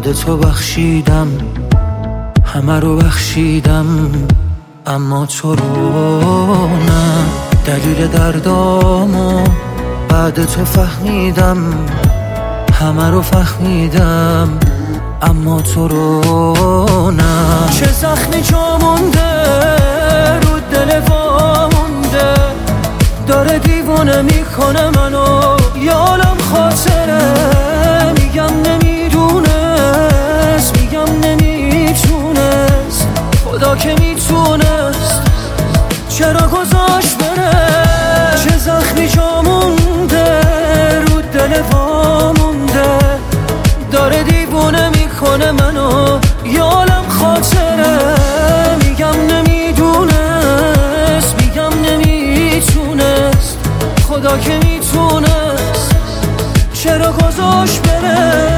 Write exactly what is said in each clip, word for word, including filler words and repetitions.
بعد تو بخشیدم، همه رو بخشیدم، اما تو رو نه. دلیل دردامو بعد تو فهمیدم، همه رو فهمیدم، اما تو رو نه. چه زخمی جا مونده رو دل وا مونده، داره دیوونه میکنه منو، یه عالم خاطره. میگم نمیدونست، میگم نمیتونست، خدا که میتونست چرا گذاشت بره. چه زخمی جا مونده رو دل وا مونده، داره دیوونه میکنه منو، یه عالم خاطره. میگم نمیدونست، میگم نمیتونست، خدا که میتونست چرا گذاشت بره.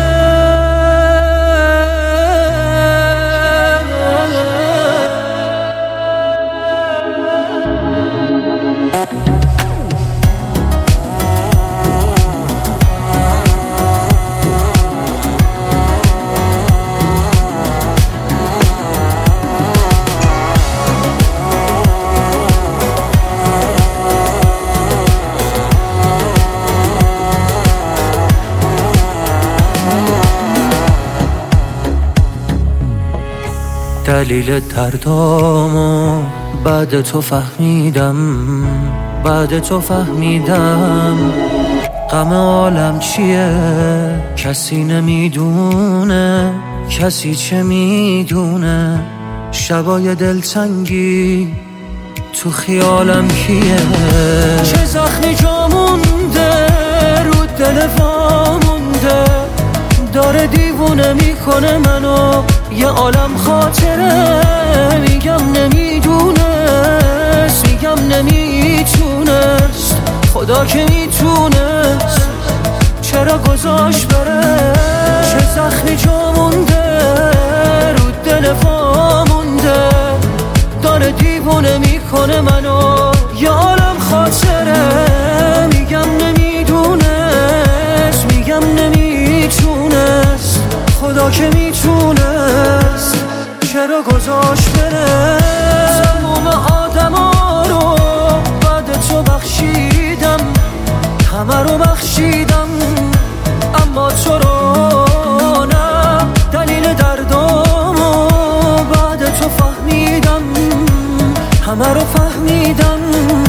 دلیل دردامو بعد تو فهمیدم، بعد تو فهمیدم، غم عالم چیه کسی نمیدونه، کسی چه میدونه. شبای دلتنگی تو خیالم کیه. چه زخمی جا مونده رو دل وا مونده، داره دیوونه میکنه منو، یه عالم خاطره. میگم نمیدونست، میگم نمیتونست، خدا که میتونست چرا گذاشت بره. چه زخمی جا مونده رو دل وا مونده، داره دیوونه میکنه منو، یه عالم خاطره. میگم نمیدونست، میگم نمیتونست، خدا که میتونست چرا گذاشت بره. تموم آدم ها رو بعد تو بخشیدم، همه رو بخشیدم، اما تو رو نه. دلیل دردامو بعد تو فهمیدم، همه رو فهمیدم،